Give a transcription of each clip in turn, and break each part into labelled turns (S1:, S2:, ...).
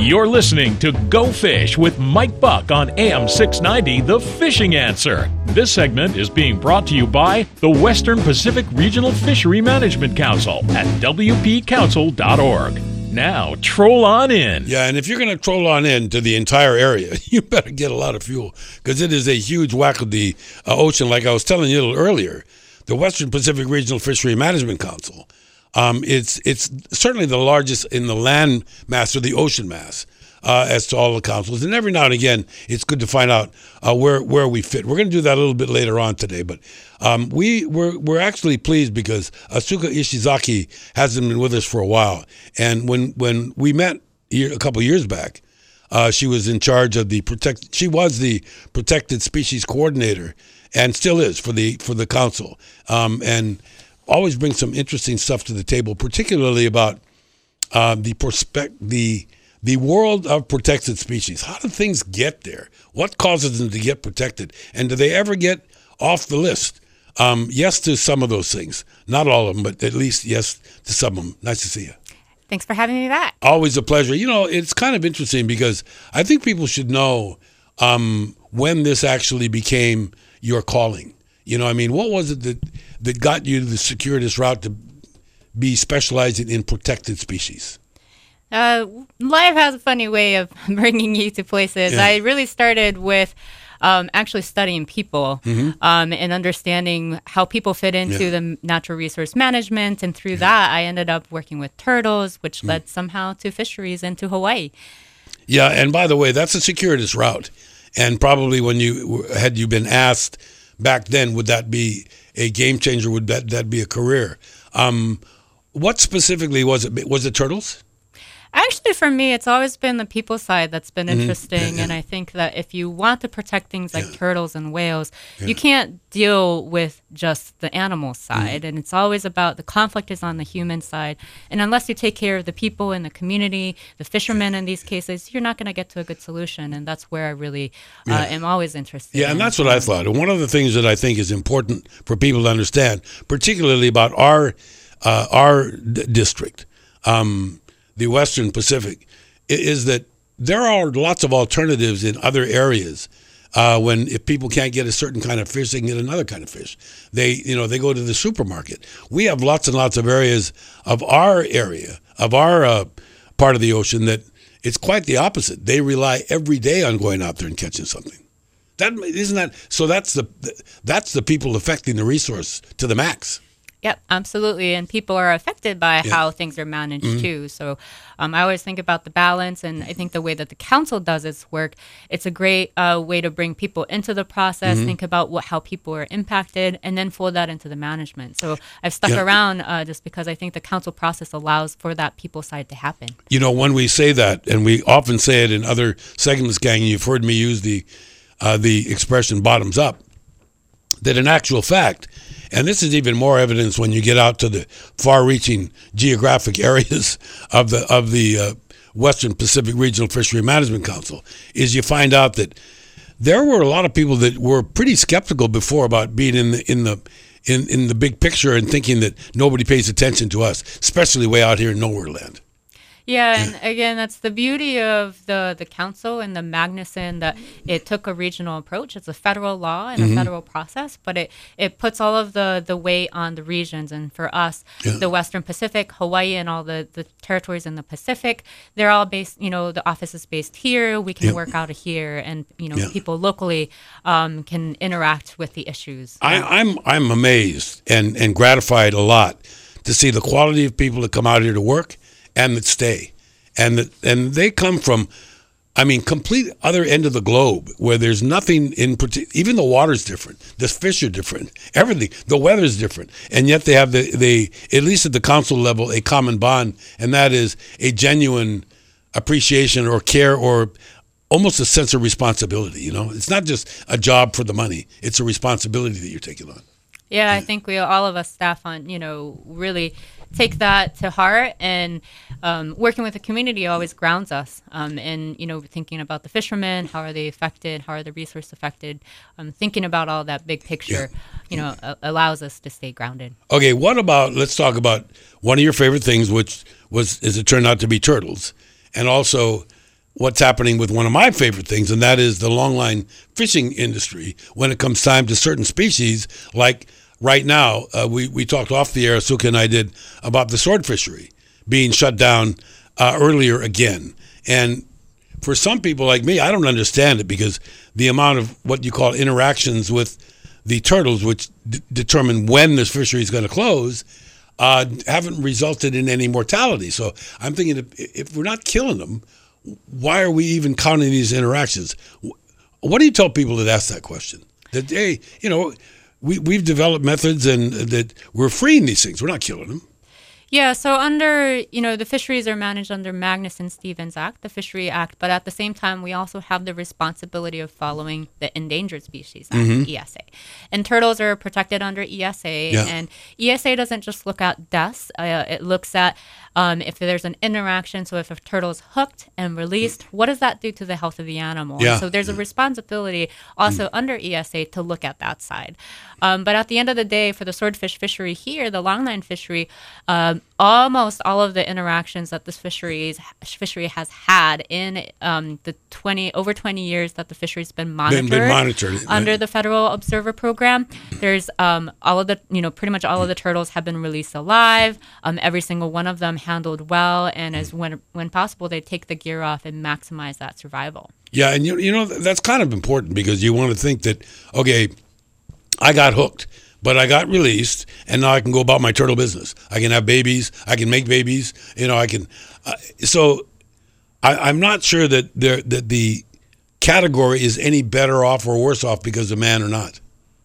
S1: You're listening to Go Fish with Mike Buck on AM 690, The Fishing Answer. This segment is being brought to you by the Western Pacific Regional Fishery Management Council at wpcouncil.org. Now, troll on in.
S2: Yeah, and if you're going to troll on in to the entire area, you better get a lot of fuel because it is a huge whack of the ocean. Like I was telling you a little earlier, the Western Pacific Regional Fishery Management Council, it's certainly the largest in the land mass or the ocean mass as to all the councils. And every now and again, it's good to find out where we fit. We're going to do that a little bit later on today, but we're actually pleased because Asuka Ishizaki hasn't been with us for a while. And when we met a couple of years back, she was in charge of she was the protected species coordinator and still is for the council. And always brings some interesting stuff to the table, particularly about the world of protected species. How do things get there? What causes them to get protected? And do they ever get off the list? Yes to some of those things. Not all of them, but at least yes to some of them. Nice to see you.
S3: Thanks for having me back.
S2: Always a pleasure. You know, it's kind of interesting because I think people should know when this actually became your calling. You know, I mean, what was it that got you to secure this route to be specializing in protected species?
S3: Life has a funny way of bringing you to places. Yeah. I really started with actually studying people and understanding how people fit into the natural resource management. And through that, I ended up working with turtles, which led somehow to fisheries and to Hawaii.
S2: Yeah, and by the way, that's a circuitous route. And probably when you been asked back then, would that be a game changer? Would that be a career? What specifically was it? Was it turtles?
S3: Actually, for me, it's always been the people side that's been interesting. And I think that if you want to protect things like turtles and whales, you can't deal with just the animal side. And it's always about the conflict is on the human side. And unless you take care of the people in the community, the fishermen in these cases, you're not going to get to a good solution. And that's where I really am always interested.
S2: Yeah, and that's what I thought. And one of the things that I think is important for people to understand, particularly about our district, the Western Pacific, is that there are lots of alternatives in other areas. If people can't get a certain kind of fish, they can get another kind of fish. They go to the supermarket. We have lots and lots of areas of our part of the ocean that it's quite the opposite. They rely every day on going out there and catching something. So that's the people affecting the resource to the max.
S3: Yep, absolutely. And people are affected by how things are managed too. So I always think about the balance, and I think the way that the council does its work, it's a great way to bring people into the process, think about how people are impacted, and then fold that into the management. So I've stuck around just because I think the council process allows for that people side to happen. You know,
S2: when we say that, and we often say it in other segments, gang, you've heard me use the expression bottoms up, that in actual fact, and this is even more evidence when you get out to the far-reaching geographic areas of the Western Pacific Regional Fishery Management Council, is you find out that there were a lot of people that were pretty skeptical before about being in the big picture and thinking that nobody pays attention to us, especially way out here in nowhere land.
S3: Yeah, and again, that's the beauty of the council and the Magnuson, that it took a regional approach. It's a federal law and a federal process, but it puts all of the weight on the regions. And for us, the Western Pacific, Hawaii, and all the territories in the Pacific, they're all based, the office is based here. We can work out of here, and, people locally can interact with the issues.
S2: I'm amazed and gratified a lot to see the quality of people that come out here to work and that stay, and they come from, complete other end of the globe where there's nothing in particular. Even the water's different, the fish are different, everything, the weather's different, and yet they have the at least at the council level, a common bond, and that is a genuine appreciation or care or almost a sense of responsibility. It's not just a job for the money; it's a responsibility that you're taking on.
S3: Yeah, I think all of us staff on, really take that to heart, and working with the community always grounds us in, thinking about the fishermen, how are they affected, how are the resource affected, thinking about all that big picture, allows us to stay grounded.
S2: Okay, let's talk about one of your favorite things, which was, as it turned out to be turtles, and also what's happening with one of my favorite things, and that is the longline fishing industry when it comes time to certain species. Like right now, we talked off the air, Suka and I did, about the sword fishery being shut down earlier again. And for some people like me, I don't understand it, because the amount of what you call interactions with the turtles, which determine when this fishery is going to close, haven't resulted in any mortality. So I'm thinking, if we're not killing them, why are we even counting these interactions? What do you tell people that ask that question? That, hey, we've developed methods and that we're freeing these things. We're not killing them.
S3: Yeah, so under, the fisheries are managed under Magnuson-Stevens Act, the Fishery Act, but at the same time, we also have the responsibility of following the Endangered Species Act, ESA. And turtles are protected under ESA, and ESA doesn't just look at deaths, it looks at if there's an interaction, so if a turtle is hooked and released, what does that do to the health of the animal?
S2: Yeah.
S3: So there's a responsibility also under ESA to look at that side. But at the end of the day, for the swordfish fishery here, the longline fishery, almost all of the interactions that this fishery has had in the over 20 years that the fishery's been monitored, under the Federal Observer Program, there's all of the, pretty much all of the turtles have been released alive. Every single one of them handled well, and as when possible, they take the gear off and maximize that survival.
S2: Yeah, and that's kind of important, because you want to think that, okay, I got hooked, but I got released, and now I can go about my turtle business. I can have babies. I can make babies. I can. So I'm not sure that the category is any better off or worse off because of man or not.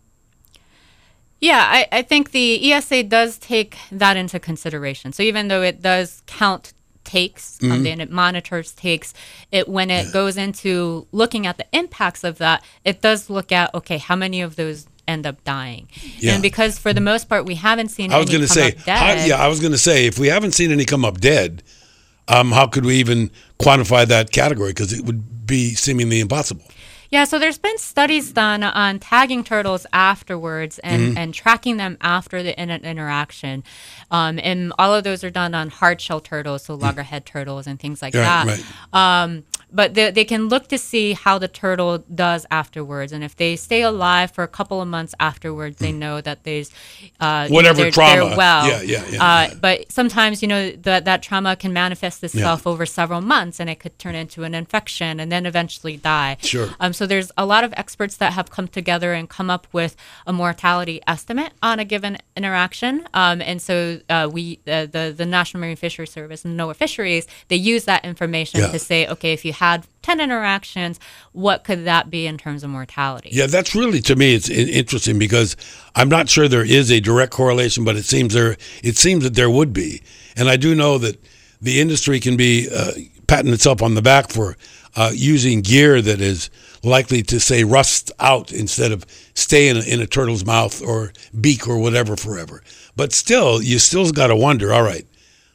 S3: Yeah, I think the ESA does take that into consideration. So even though it does count takes, and it monitors takes, when it goes into looking at the impacts of that, it does look at, okay, how many of those end up dying. Yeah. And because for the most part we haven't seen any come up dead.
S2: I was going to say, if we haven't seen any come up dead, how could we even quantify that category? Because it would be seemingly impossible.
S3: Yeah, so there's been studies done on tagging turtles afterwards and tracking them after the interaction. And all of those are done on hard-shell turtles, so loggerhead turtles and things like that. Right. But they can look to see how the turtle does afterwards. And if they stay alive for a couple of months afterwards, they know that there's
S2: whatever trauma.
S3: They're well.
S2: Yeah.
S3: But sometimes, that trauma can manifest itself over several months, and it could turn into an infection and then eventually die.
S2: Sure.
S3: So there's a lot of experts that have come together and come up with a mortality estimate on a given interaction. And so the National Marine Fisheries Service and NOAA Fisheries, they use that information to say, okay, if you had 10 interactions, what could that be in terms of mortality?
S2: Yeah, that's really, to me, it's interesting, because I'm not sure there is a direct correlation, but it seems that there would be. And I do know that the industry can be patting itself on the back for using gear that is likely to, say, rust out instead of stay in a turtle's mouth or beak or whatever forever. But still, you still got to wonder, all right,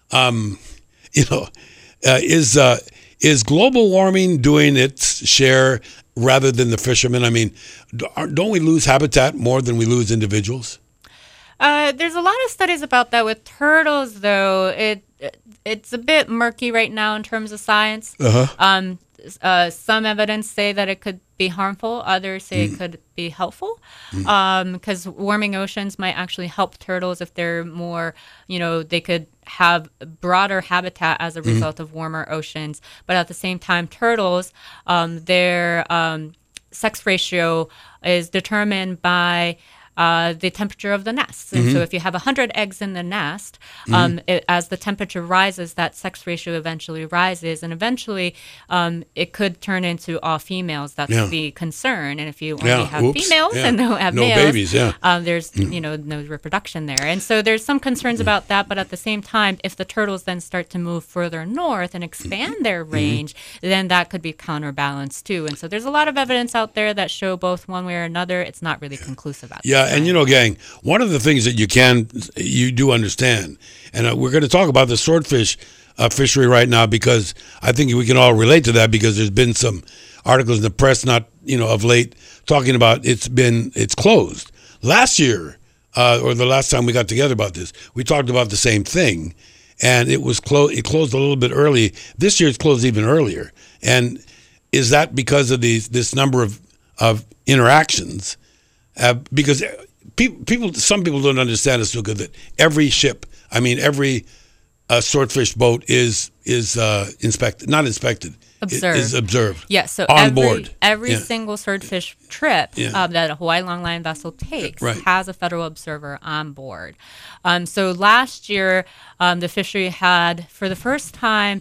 S2: is global warming doing its share rather than the fishermen? I mean, don't we lose habitat more than we lose individuals?
S3: There's a lot of studies about that with turtles, though. It's a bit murky right now in terms of science. Some evidence say that it could be harmful. Others say it could be helpful, because warming oceans might actually help turtles if they're more, they could have broader habitat as a result of warmer oceans. But at the same time, turtles, their sex ratio is determined by the temperature of the nest. And so if you have 100 eggs in the nest, as the temperature rises, that sex ratio eventually rises, and eventually it could turn into all females. That's the concern. And if you only have females and don't have males,
S2: babies,
S3: there's no reproduction there. And so there's some concerns about that. But at the same time, if the turtles then start to move further north and expand their range, then that could be counterbalanced too. And so there's a lot of evidence out there that show both one way or another. It's not really conclusive at this time.
S2: And gang, one of the things that you do understand, and we're going to talk about the swordfish fishery right now, because I think we can all relate to that, because there's been some articles in the press, not of late, talking about it's closed. Last year, or the last time we got together about this, we talked about the same thing, and it was it closed a little bit early. This year it's closed even earlier. And is that because of this number of interactions? Because some people don't understand it so good that every ship, every swordfish boat is inspected, not inspected.
S3: Observed.
S2: Is observed.
S3: Yes, so
S2: on board.
S3: Every single swordfish trip that a Hawaii Longline vessel takes
S2: Right.
S3: has a federal observer on board. So last year, the fishery had, for the first time,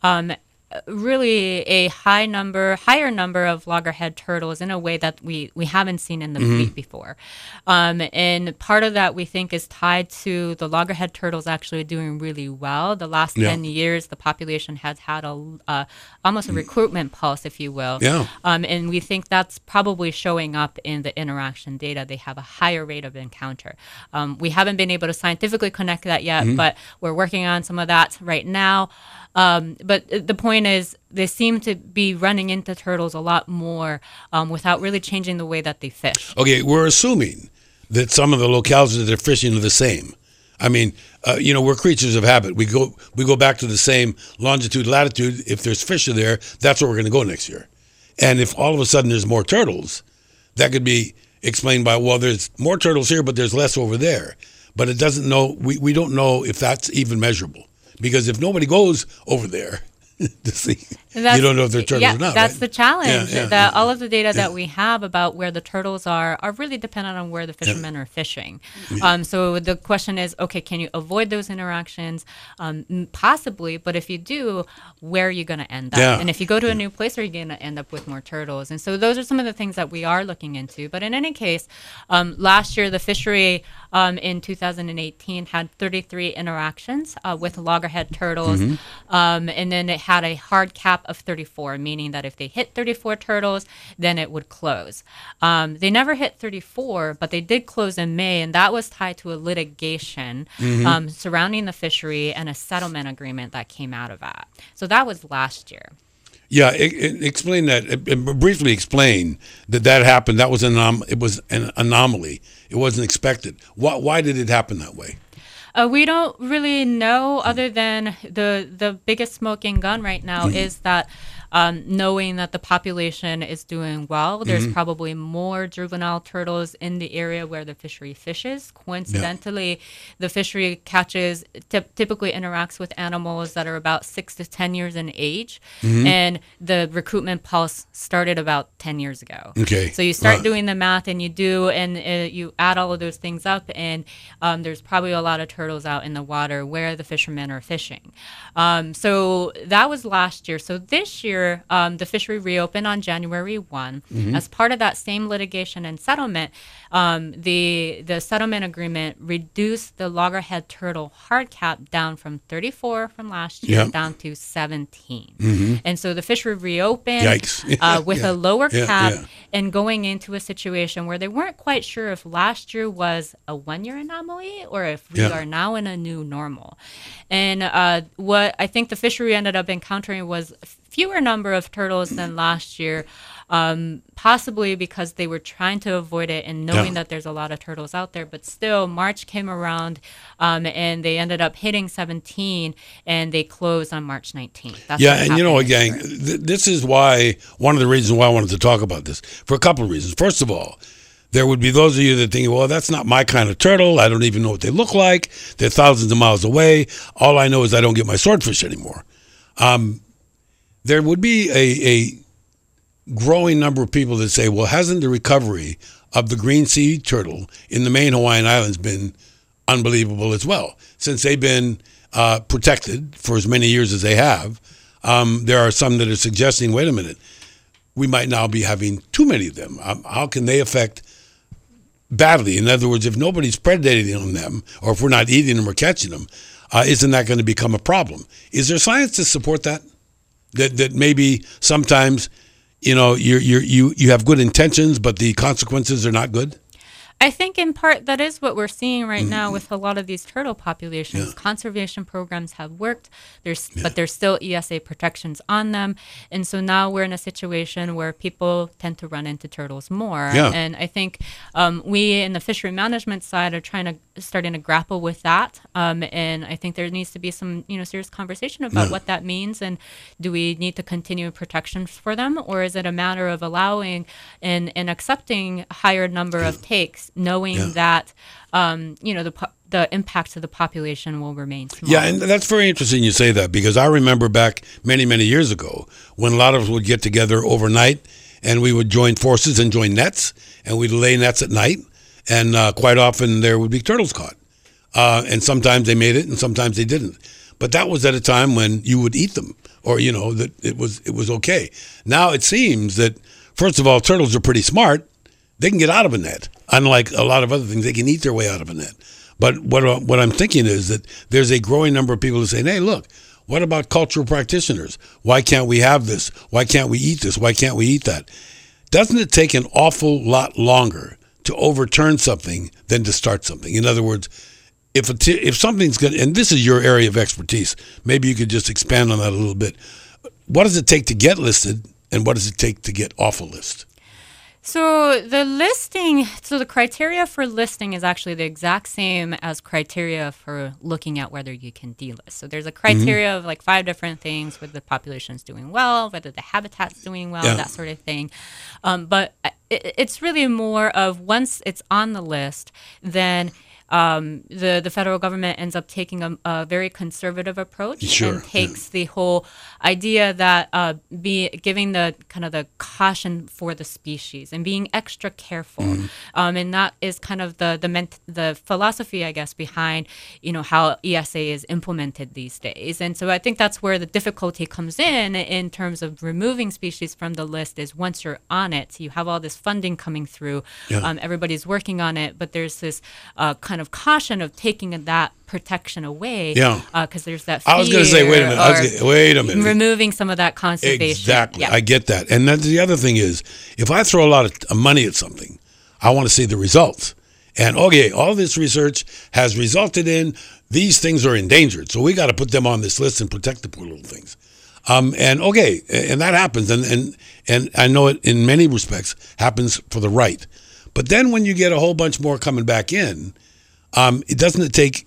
S3: really a higher number of loggerhead turtles in a way that we haven't seen in the fleet before. And part of that we think is tied to the loggerhead turtles actually doing really well. The last 10 years, the population has had almost a recruitment pulse, if you will.
S2: Yeah.
S3: And we think that's probably showing up in the interaction data. They have a higher rate of encounter. We haven't been able to scientifically connect that yet, but we're working on some of that right now. But the point is, they seem to be running into turtles a lot more without really changing the way that they fish.
S2: Okay, we're assuming that some of the locales that they're fishing are the same. We're creatures of habit. We go back to the same longitude, latitude. If there's fish there, that's where we're going to go next year. And if all of a sudden there's more turtles, that could be explained by, well, there's more turtles here, but there's less over there. But it doesn't know. We don't know if that's even measurable. Because if nobody goes over there to see, you don't know if they're turtles or not.
S3: That's
S2: right?
S3: the challenge.
S2: Yeah.
S3: All of the data that we have about where the turtles are really dependent on where the fishermen are fishing. So the question is, okay, can you avoid those interactions? Possibly, but if you do, where are you going to end up?
S2: Yeah.
S3: And if you go to a new place, are you going to end up with more turtles? And so those are some of the things that we are looking into. But in any case, last year the fishery in 2018 had 33 interactions with loggerhead turtles, and then it had a hard cap of 34, meaning that if they hit 34 turtles, then it would close. They never hit 34, but they did close in May, and that was tied to a litigation surrounding the fishery and a settlement agreement that came out of that. So that was last year.
S2: Yeah, explain that. Briefly explain that happened. That was it was an anomaly. It wasn't expected. Why did it happen that way?
S3: We don't really know, other than the biggest smoking gun right now is that knowing that the population is doing well, there's probably more juvenile turtles in the area where the fishery fishes. Coincidentally, the fishery catches typically interacts with animals that are about 6 to 10 years in age, and the recruitment pulse started about 10 years ago.
S2: Okay.
S3: So you start doing the math, and you add all of those things up, and there's probably a lot of turtles out in the water where the fishermen are fishing. So that was last year. So this year, the fishery reopened on January 1. As part of that same litigation and settlement, the settlement agreement reduced the loggerhead turtle hard cap down from 34 from last year down to 17. And so the fishery reopened with a lower cap and going into a situation where they weren't quite sure if last year was a one-year anomaly or if we are now in a new normal. And what I think the fishery ended up encountering was fewer number of turtles than last year, possibly because they were trying to avoid it and knowing that there's a lot of turtles out there. But still, March came around, and they ended up hitting 17, and they closed on March 19th. That's
S2: gang, this is one of the reasons why I wanted to talk about this, for a couple of reasons. First of all, there would be those of you that think, well, that's not my kind of turtle. I don't even know what they look like. They're thousands of miles away. All I know is I don't get my swordfish anymore. There would be a growing number of people that say, well, hasn't the recovery of the green sea turtle in the main Hawaiian Islands been unbelievable as well? Since they've been protected for as many years as they have, there are some that are suggesting, wait a minute, we might now be having too many of them. How can they affect badly? In other words, if nobody's predating on them, or if we're not eating them or catching them, isn't that going to become a problem? Is there science to support that? That maybe sometimes, you have good intentions, but the consequences are not good?
S3: I think in part that is what we're seeing right now with a lot of these turtle populations. Conservation programs have worked, but there's still ESA protections on them. And so now we're in a situation where people tend to run into turtles more.
S2: Yeah.
S3: And I think we in the fishery management side are starting to grapple with that. And I think there needs to be some serious conversation about what that means, and do we need to continue protections for them, or is it a matter of allowing and accepting a higher number of takes, knowing that the impact to the population will remain small.
S2: Yeah, and that's very interesting you say that, because I remember back many, many years ago when a lot of us would get together overnight and we would join forces and join nets, and we'd lay nets at night, and quite often there would be turtles caught. And sometimes they made it and sometimes they didn't. But that was at a time when you would eat them, or, that it was okay. Now it seems that, first of all, turtles are pretty smart. They can get out of a net. Unlike a lot of other things, they can eat their way out of a net. But what I'm thinking is that there's a growing number of people who say, hey, look, what about cultural practitioners? Why can't we have this? Why can't we eat this? Why can't we eat that? Doesn't it take an awful lot longer to overturn something than to start something? In other words, if something's good, and this is your area of expertise, maybe you could just expand on that a little bit. What does it take to get listed, and what does it take to get off a list?
S3: So the criteria for listing is actually the exact same as criteria for looking at whether you can delist. So there's a criteria of like 5 different things: whether the population's doing well, whether the habitat's doing well, that sort of thing. But it's really more of, once it's on the list, then the federal government ends up taking a very conservative approach and takes the whole idea that giving the kind of the caution for the species and being extra careful, and that is kind of the philosophy, I guess, behind how ESA is implemented these days. And so I think that's where the difficulty comes in terms of removing species from the list. Is once you're on it, you have all this funding coming through, everybody's working on it, but there's this kind of caution of taking that protection away, because there's that fear.
S2: I was going to say, wait a minute.
S3: Removing some of that conservation.
S2: Exactly. I get that. And then the other thing is, if I throw a lot of money at something, I want to see the results. And okay, all this research has resulted in these things are endangered, so we got to put them on this list and protect the poor little things. And that happens, and I know it in many respects happens for the right. But then when you get a whole bunch more coming back in, it take,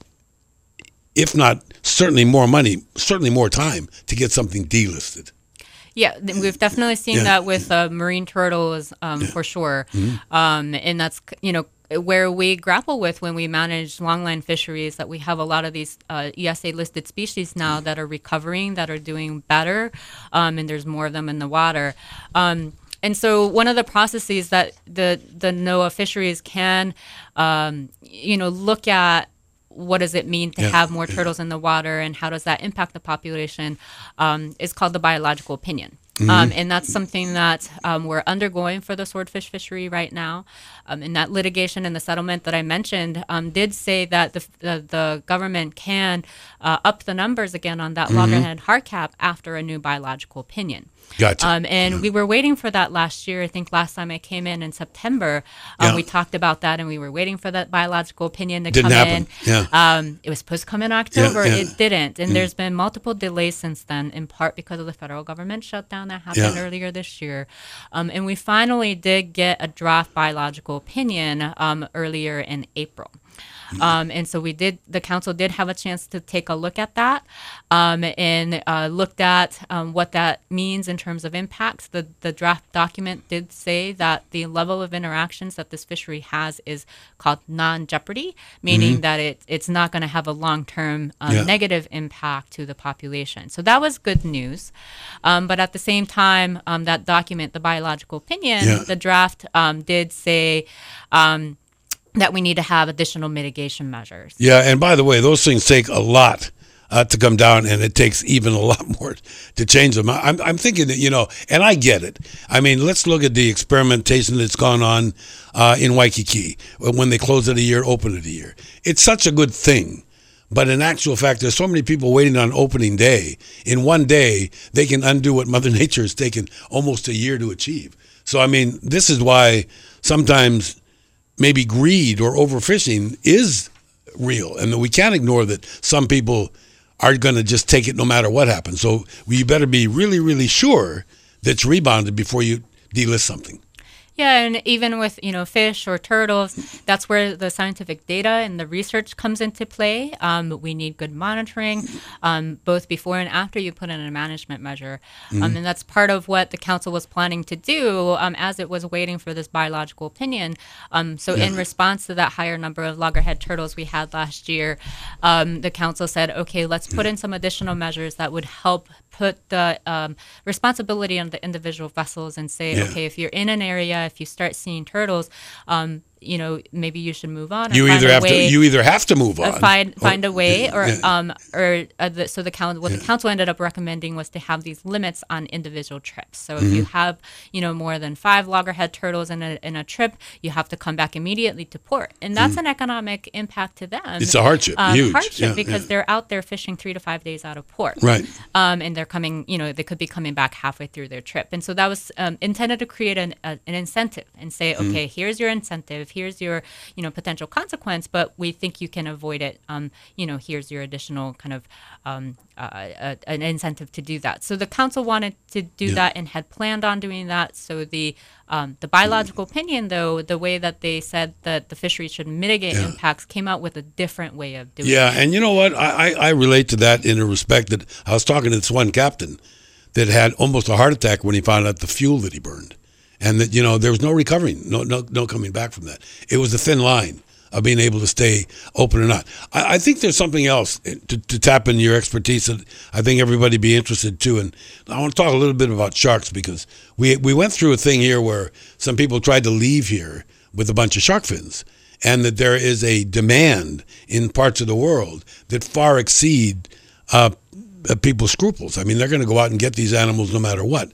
S2: if not certainly more money, certainly more time to get something delisted.
S3: Yeah, we've definitely seen that with marine turtles, for sure. And that's, where we grapple with when we manage longline fisheries, that we have a lot of these ESA-listed species now that are recovering, that are doing better, and there's more of them in the water. And so one of the processes that the NOAA fisheries can, look at, what does it mean to have more turtles in the water, and how does that impact the population, is called the biological opinion. And that's something that we're undergoing for the swordfish fishery right now. And that litigation and the settlement that I mentioned did say that the government can up the numbers again on that loggerhead hardcap after a new biological opinion.
S2: Gotcha.
S3: And we were waiting for that last year. I think last time I came in September, we talked about that, and we were waiting for that biological opinion to come in. It was supposed to come in October. It didn't. And there's been multiple delays since then, in part because of the federal government shutdown that happened earlier this year. And we finally did get a draft biological opinion earlier in April. And so the council did have a chance to take a look at that, and looked at what that means in terms of impacts. The draft document did say that the level of interactions that this fishery has is called non-jeopardy, meaning that it's not going to have a long-term negative impact to the population. So that was good news. But at the same time, that document, the biological opinion, the draft did say that we need to have additional mitigation measures.
S2: Yeah, and by the way, those things take a lot to come down, and it takes even a lot more to change them. I'm thinking that, and I get it. I mean, let's look at the experimentation that's gone on in Waikiki, when they close it a year, open it a year. It's such a good thing. But in actual fact, there's so many people waiting on opening day. In one day, they can undo what Mother Nature has taken almost a year to achieve. So, I mean, this is why sometimes maybe greed or overfishing is real, and that we can't ignore that some people are going to just take it no matter what happens. So you better be really, really sure that it's rebounded before you delist something.
S3: Yeah, and even with fish or turtles, that's where the scientific data and the research comes into play. We need good monitoring, both before and after you put in a management measure, and that's part of what the council was planning to do as it was waiting for this biological opinion. In response to that higher number of loggerhead turtles we had last year, the council said, okay, let's put in some additional measures that would help put the responsibility on the individual vessels and say, okay, if you're in an area, if you start seeing turtles, maybe you should move on.
S2: You either have to move on.
S3: Find a way, so the council ended up recommending was to have these limits on individual trips. So if you have more than 5 loggerhead turtles in a trip, you have to come back immediately to port, and that's an economic impact to them.
S2: It's a hardship, huge
S3: because they're out there fishing 3 to 5 days out of port,
S2: right?
S3: And they're coming, they could be coming back halfway through their trip, and so that was intended to create an incentive and say, okay, here's your incentive. Here's your, potential consequence, but we think you can avoid it. Here's your additional kind of an incentive to do that. So the council wanted to do that and had planned on doing that. So the biological opinion, though, the way that they said that the fishery should mitigate impacts, came out with a different way of doing it.
S2: Yeah, and you know what? I relate to that in a respect that I was talking to this one captain that had almost a heart attack when he found out the fuel that he burned. And that, there was no recovering, no coming back from that. It was a thin line of being able to stay open or not. I think there's something else to tap into your expertise that I think everybody be interested too. And I want to talk a little bit about sharks, because we went through a thing here where some people tried to leave here with a bunch of shark fins, and that there is a demand in parts of the world that far exceed people's scruples. I mean, they're going to go out and get these animals no matter what.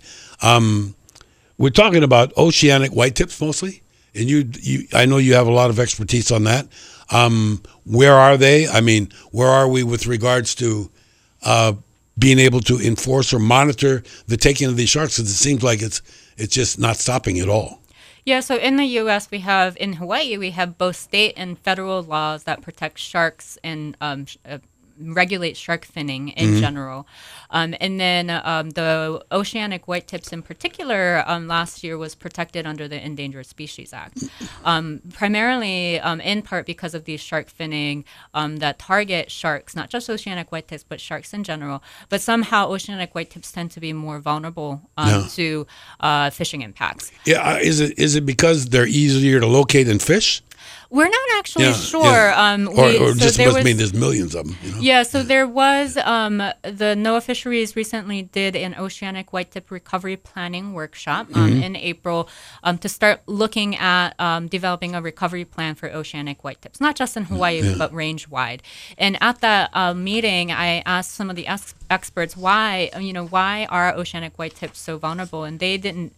S2: We're talking about oceanic whitetips mostly, and I know you have a lot of expertise on that. Where are they? I mean, where are we with regards to being able to enforce or monitor the taking of these sharks? Because it seems like it's just not stopping at all.
S3: Yeah, so in the U.S., in Hawaii, we have both state and federal laws that protect sharks and regulate shark finning in general. And then the oceanic whitetips in particular last year was protected under the Endangered Species Act, primarily in part because of these shark finning that target sharks, not just oceanic whitetips, but sharks in general. But somehow oceanic whitetips tend to be more vulnerable to fishing impacts.
S2: Yeah, is it because they're easier to locate and fish?
S3: We're not actually sure.
S2: Yeah. Or just must mean there's millions of them.
S3: Yeah, so there was, the NOAA Fisheries recently did an oceanic whitetip recovery planning workshop in April to start looking at developing a recovery plan for oceanic whitetips, not just in Hawaii, but range-wide. And at that meeting, I asked some of the experts why are oceanic whitetips so vulnerable, and they didn't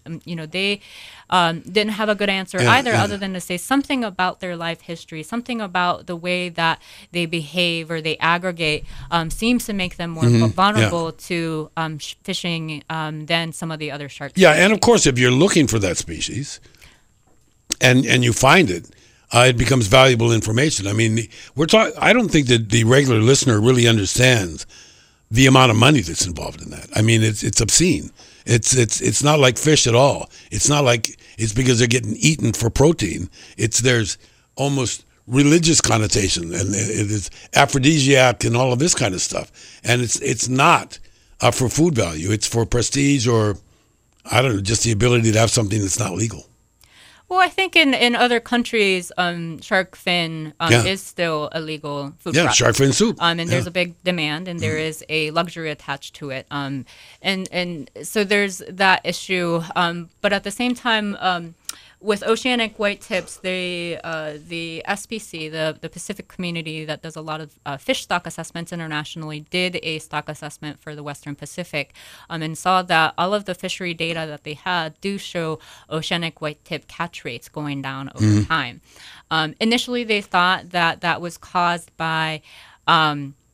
S3: have a good answer either, other than to say something about their life history, something about the way that they behave or they aggregate seems to make them more vulnerable to fishing than some of the other sharks.
S2: Yeah, and of course, if you're looking for that species and you find it, it becomes valuable information. I mean, I don't think that the regular listener really understands the amount of money that's involved in that. I mean, it's obscene. It's not like fish at all. It's not like it's because they're getting eaten for protein. There's almost religious connotation, and it is aphrodisiac and all of this kind of stuff. And it's not for food value. It's for prestige, or I don't know, just the ability to have something that's not legal.
S3: Well, I think in other countries, shark fin is still a legal food product.
S2: Shark fin soup.
S3: And there's a big demand, and there is a luxury attached to it. And so there's that issue. But at the same time, with oceanic whitetips, the SPC, the Pacific Community that does a lot of fish stock assessments internationally, did a stock assessment for the Western Pacific and saw that all of the fishery data that they had do show oceanic whitetip catch rates going down over time. Initially, they thought that was caused by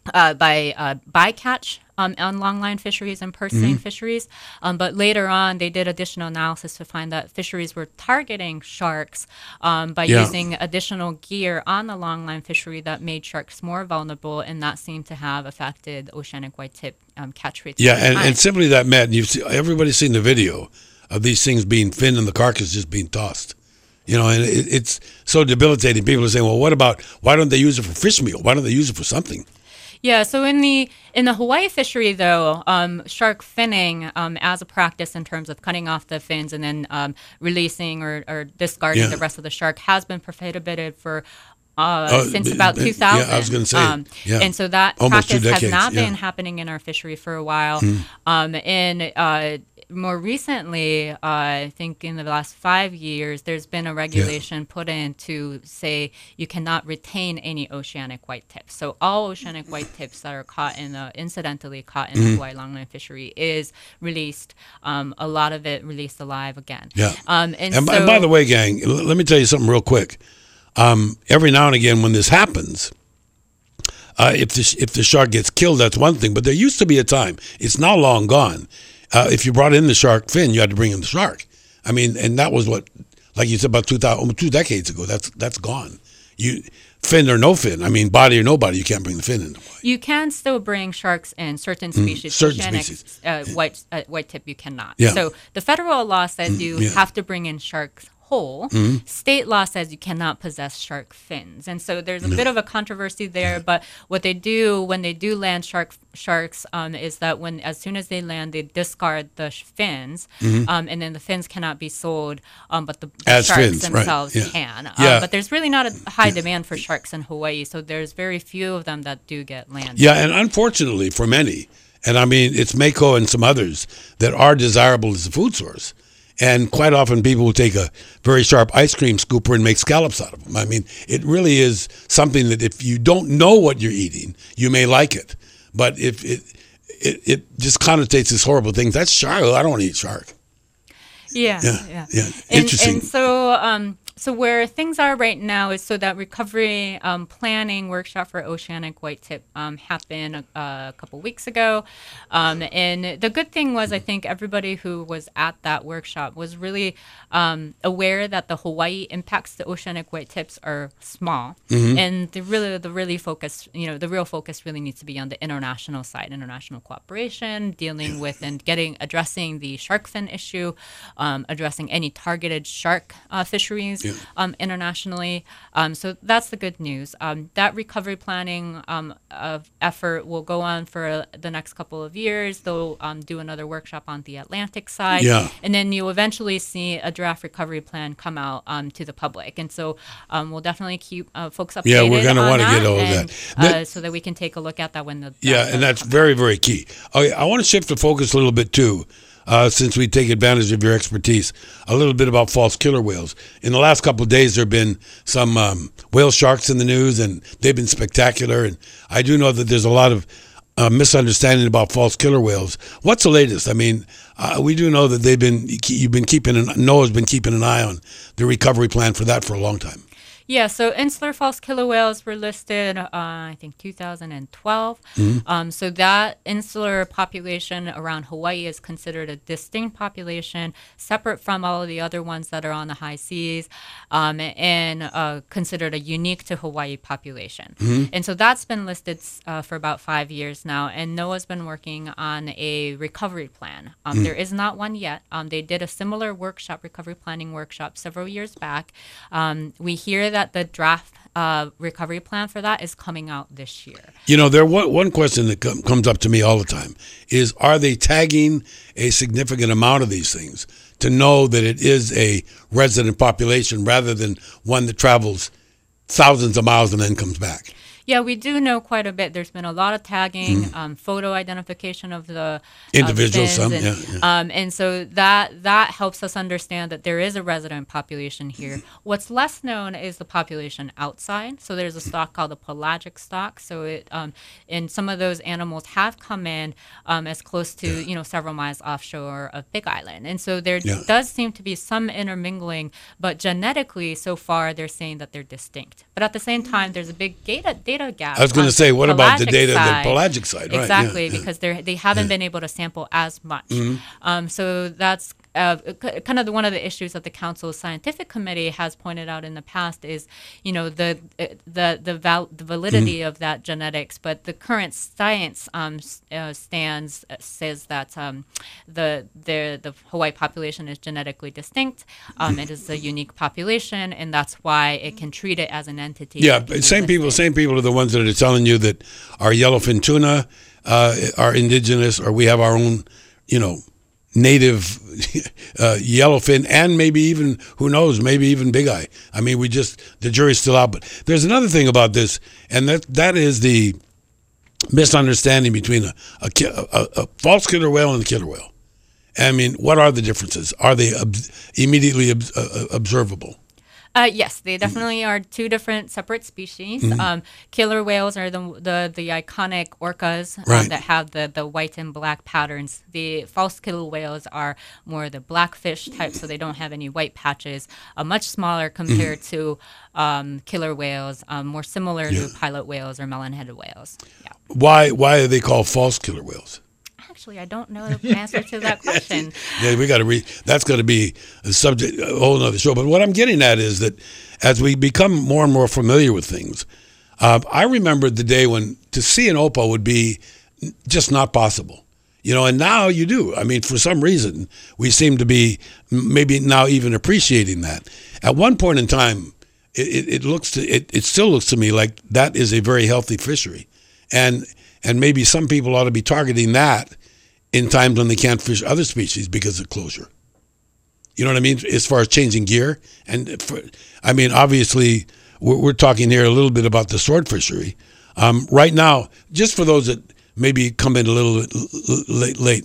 S3: by bycatch on longline fisheries and purse seine fisheries. But later on, they did additional analysis to find that fisheries were targeting sharks by using additional gear on the longline fishery that made sharks more vulnerable, and that seemed to have affected oceanic white-tip catch rates.
S2: Yeah, and simply that, Matt, and everybody's seen the video of these things being finned and the carcass just being tossed. You know, and it's so debilitating. People are saying, well, why don't they use it for fish meal? Why don't they use it for something?
S3: Yeah, so in the Hawaii fishery, though, shark finning as a practice in terms of cutting off the fins and then releasing or discarding the rest of the shark has been prohibited for since about 2000.
S2: Yeah, I was going to say.
S3: And so that
S2: almost
S3: practice
S2: 2 decades,
S3: has not been happening in our fishery for a while. And more recently, I think in the last 5 years, there's been a regulation put in to say you cannot retain any oceanic white tips. So all oceanic white tips that are caught incidentally caught in the Hawaii longline fishery is released. A lot of it released alive again.
S2: Yeah.
S3: And
S2: by the way, gang, let me tell you something real quick. Every now and again, when this happens, if the shark gets killed, that's one thing. But there used to be a time. It's now long gone. If you brought in the shark fin, you had to bring in the shark. I mean, and that was what, like you said, about 2 decades ago. That's gone. You fin or no fin. I mean, body or no body, you can't bring the fin in.
S3: You can still bring sharks in certain species. White tip, you cannot.
S2: Yeah.
S3: So the federal law says you have to bring in sharks whole. State law says you cannot possess shark fins, and so there's a bit of a controversy there. But what they do when they do land sharks is that as soon as they land, they discard the fins, and then the fins cannot be sold, but the sharks
S2: fins,
S3: themselves
S2: right.
S3: can.
S2: Yeah.
S3: But there's really not a high demand for sharks in Hawaii, so there's very few of them that do get landed.
S2: Yeah, and unfortunately for many, and I mean it's mako and some others that are desirable as a food source. And quite often people will take a very sharp ice cream scooper and make scallops out of them. I mean, it really is something that if you don't know what you're eating, you may like it. But if it just connotates this horrible thing, that's shark. I don't want to eat shark.
S3: Yeah.
S2: Interesting.
S3: And so where things are right now is so that recovery planning workshop for oceanic white tip happened a couple weeks ago. And the good thing was I think everybody who was at that workshop was really aware that the Hawaii impacts to oceanic white tips are small. And the real focus really needs to be on the international side, international cooperation, dealing with and addressing the shark fin issue, addressing any targeted shark fisheries internationally. So that's the good news. That recovery planning effort will go on for the next couple of years. They'll do another workshop on the Atlantic side. And then you'll eventually see a draft recovery plan come out to the public. And so we'll definitely keep folks updated.
S2: Yeah, we're going to want to get all of that.
S3: So that we can take a look at that when the...
S2: and that's very, very key. Okay, I want to shift the focus a little bit too. Since we take advantage of your expertise, a little bit about false killer whales. In the last couple of days, there have been some whale sharks in the news, and they've been spectacular. And I do know that there's a lot of misunderstanding about false killer whales. What's the latest? I mean, we do know that NOAA's been keeping an eye on the recovery plan for that for a long time.
S3: Yeah, so insular false killer whales were listed, I think, 2012. So that insular population around Hawaii is considered a distinct population, separate from all of the other ones that are on the high seas, and considered a unique to Hawaii population. And so that's been listed for about 5 years now, and NOAA's been working on a recovery plan. There is not one yet. They did a similar recovery planning workshop several years back. We hear that the draft recovery plan for that is coming out this year. You know,
S2: one question that comes up to me all the time is, are they tagging a significant amount of these things to know that it is a resident population rather than one that travels thousands of miles and then comes back?
S3: Yeah, we do know quite a bit. There's been a lot of tagging, photo identification of the
S2: individuals.
S3: And so that helps us understand that there is a resident population here. What's less known is the population outside. So there's a stock called the pelagic stock. So it and some of those animals have come in as close to several miles offshore of Big Island. And so there does seem to be some intermingling, but genetically so far they're saying that they're distinct. But at the same time, there's a big data data gap.
S2: I was going to say, what about the data,
S3: side.
S2: the pelagic side? Right?
S3: Exactly,
S2: Yeah,
S3: because they haven't been able to sample as much. So that's kind of one of the issues that the Council's Scientific Committee has pointed out in the past is, the validity of that genetics. But the current science says that the Hawaii population is genetically distinct. It is a unique population, and that's why it can treat it as an entity.
S2: Yeah, same people are the ones that are telling you that our yellowfin tuna are indigenous, or we have our own, native yellowfin, and maybe even, who knows, maybe even big eye. I mean, the jury's still out. But there's another thing about this, and that is the misunderstanding between a false killer whale and a killer whale. I mean, what are the differences? Are they immediately observable?
S3: Yes, they definitely are two different separate species. Killer whales are the iconic orcas that have the white and black patterns. The false killer whales are more the blackfish type, so they don't have any white patches. Much smaller compared to killer whales, more similar to pilot whales or melon-headed whales. Yeah.
S2: Why are they called false killer whales?
S3: Actually, I don't know the answer to that question.
S2: Yeah, we got to that's going to be a subject, a whole other show. But what I'm getting at is that as we become more and more familiar with things, I remember the day when to see an opal would be just not possible. And now you do. I mean, for some reason, we seem to be maybe now even appreciating that. At one point in time, it still looks to me like that is a very healthy fishery, and maybe some people ought to be targeting that in times when they can't fish other species because of closure. You know what I mean? As far as changing gear. Obviously, we're talking here a little bit about the sword fishery. Right now, just for those that maybe come in a little bit late,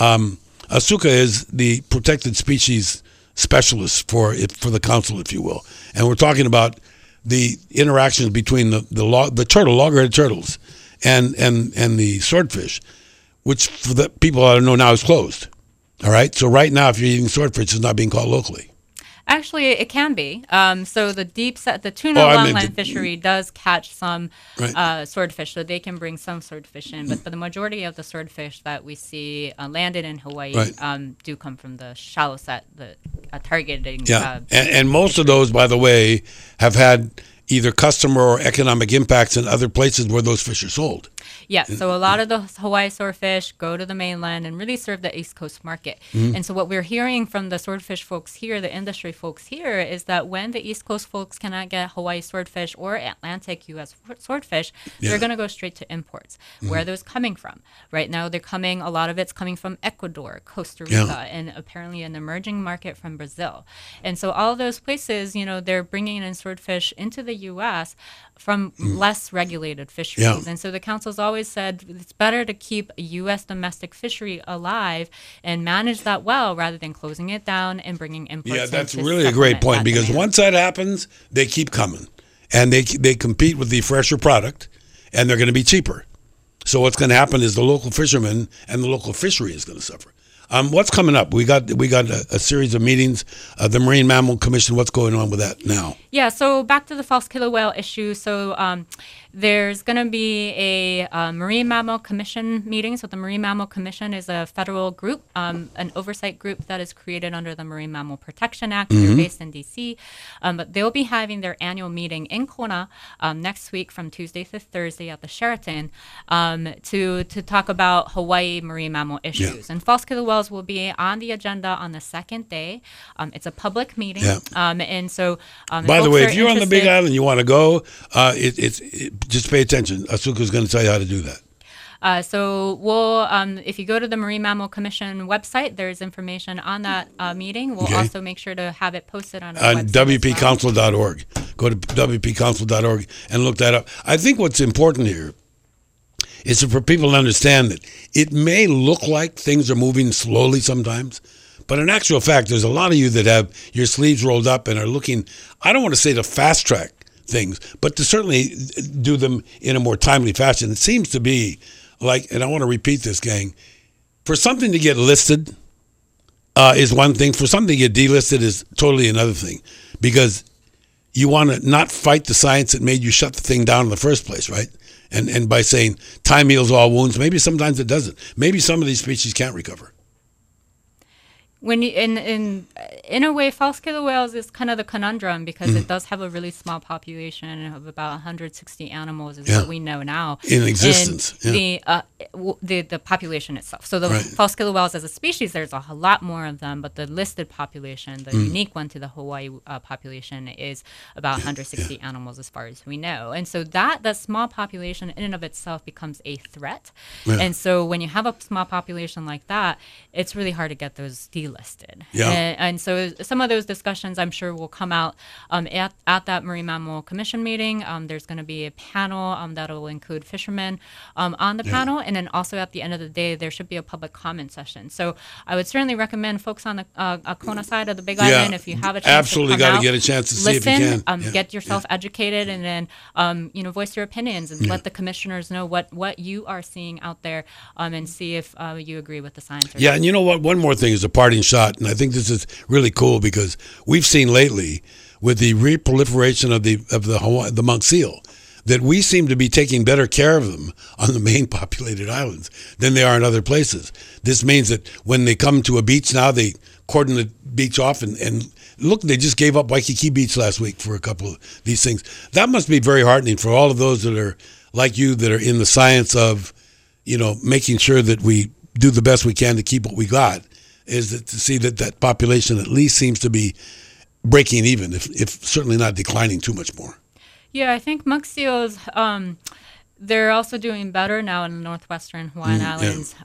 S2: Asuka is the protected species specialist for the council, if you will. And we're talking about the interactions between the turtle, loggerhead turtles, and the swordfish, which for the people ought to know now is closed. All right? So right now, if you're eating swordfish, it's not being caught locally.
S3: Actually, it can be. So the the tuna longline fishery does catch some swordfish, so they can bring some swordfish in. But the majority of the swordfish that we see landed in Hawaii do come from the shallow set, the targeting.
S2: Yeah, and most of those, by the way, have had either customer or economic impacts in other places where those fish are sold.
S3: Yeah, so a lot of the Hawaii swordfish go to the mainland and really serve the East Coast market. And so what we're hearing from the swordfish folks here, the industry folks here, is that when the East Coast folks cannot get Hawaii swordfish or Atlantic U.S. swordfish, they're going to go straight to imports. Where are those coming from? Right now, a lot of it's coming from Ecuador, Costa Rica, and apparently an emerging market from Brazil. And so all of those places, they're bringing in swordfish into the U.S. from less regulated fisheries. And so the council's always said it's better to keep a U.S. domestic fishery alive and manage that well rather than closing it down and bringing imports.
S2: Yeah, that's really a great point, because once that happens, they keep coming. And they compete with the fresher product, and they're going to be cheaper. So what's going to happen is the local fishermen and the local fishery is going to suffer. What's coming up? We got a series of meetings. The Marine Mammal Commission, what's going on with that now?
S3: Yeah, so back to the false killer whale issue. So there's going to be a Marine Mammal Commission meeting. So the Marine Mammal Commission is a federal group, an oversight group that is created under the Marine Mammal Protection Act. They're based in D.C. But they'll be having their annual meeting in Kona next week from Tuesday to Thursday at the Sheraton to talk about Hawaii marine mammal issues. And false killer whales will be on the agenda on the second day. It's a public meeting. And so
S2: by the way, if you're on the Big Island, you want to go, just pay attention. Asuka's going to tell you how to do that.
S3: So we'll, if you go to the Marine Mammal Commission website, there's information on that meeting. We'll also make sure to have it posted on our website.
S2: WPCouncil.org. Go to WPCouncil.org and look that up. I think what's important here is for people to understand that it may look like things are moving slowly sometimes, but in actual fact, there's a lot of you that have your sleeves rolled up and are looking, I don't want to say to fast track things, but to certainly do them in a more timely fashion. It seems to be like, and I want to repeat this, gang, for something to get listed is one thing. For something to get delisted is totally another thing, because you want to not fight the science that made you shut the thing down in the first place, right? And by saying time heals all wounds, maybe sometimes it doesn't. Maybe some of these species can't recover.
S3: When you, in a way, false killer whales is kind of the conundrum because it does have a really small population of about 160 animals is what we know now
S2: in existence.
S3: The population itself. So the false killer whales as a species, there's a lot more of them, but the listed population, the unique one to the Hawaii population, is about 160 animals as far as we know. And so that small population in and of itself becomes a threat. Yeah. And so when you have a small population like that, it's really hard to get those delisted.
S2: Yeah.
S3: And so some of those discussions, I'm sure, will come out at that Marine Mammal Commission meeting. There's going to be a panel that will include fishermen on the panel. And then also at the end of the day, there should be a public comment session. So I would certainly recommend folks on the Kona side of the Big Island, if you have a chance
S2: absolutely
S3: to come
S2: got
S3: out,
S2: to get a chance to
S3: listen,
S2: see if you can.
S3: Get yourself educated, and then voice your opinions and let the commissioners know what you are seeing out there, and see if you agree with the science. Or not.
S2: And you know what? One more thing is a parting shot, and I think this is really cool because we've seen lately with the reproliferation of the monk seal that we seem to be taking better care of them on the main populated islands than they are in other places. This means that when they come to a beach now, they cordon the beach off and look, they just gave up Waikiki Beach last week for a couple of these things. That must be very heartening for all of those that are like you, that are in the science of, making sure that we do the best we can to keep what we got, is that to see that population at least seems to be breaking even, if certainly not declining too much more.
S3: Yeah, I think monk seals, they're also doing better now in the northwestern Hawaiian Islands.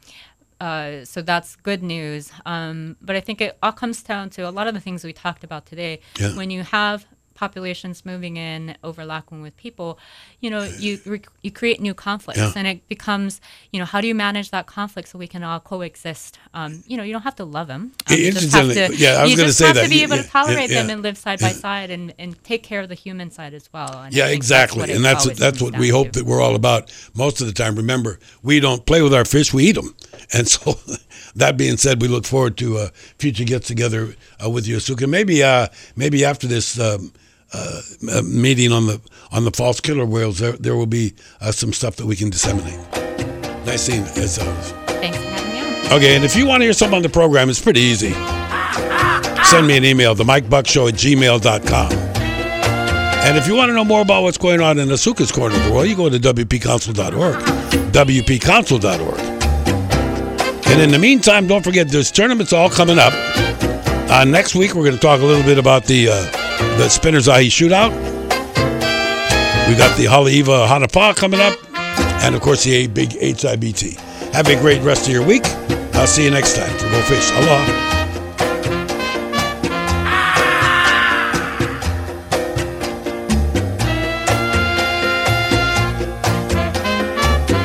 S3: Yeah. So that's good news. But I think it all comes down to a lot of the things we talked about today. Yeah. When you have populations moving in, overlapping with people, you create new conflicts, and it becomes, how do you manage that conflict so we can all coexist? You don't have to love them. You just have to be able to tolerate them and live side by side and take care of the human side as well. And
S2: exactly. And that's what we hope that we're all about most of the time. Remember, we don't play with our fish, we eat them. And so that being said, we look forward to future get-together with you, Asuka. Maybe after this meeting on the false killer whales, there will be some stuff that we can disseminate. Nice seeing you, as always.
S3: Thanks for having me on.
S2: Okay, and if you want to hear something on the program, it's pretty easy. Send me an email, themikebuckshow@gmail.com. And if you want to know more about what's going on in Asuka's corner of the world, you go to wpcouncil.org, wpcouncil.org. And in the meantime, don't forget, there's tournaments all coming up. Next week, we're going to talk a little bit about the Spinners Ahi Shootout. We got the Haleiwa Hanapa coming up. And, of course, the big HIBT. Have a great rest of your week. I'll see you next time for Go Fish. Aloha.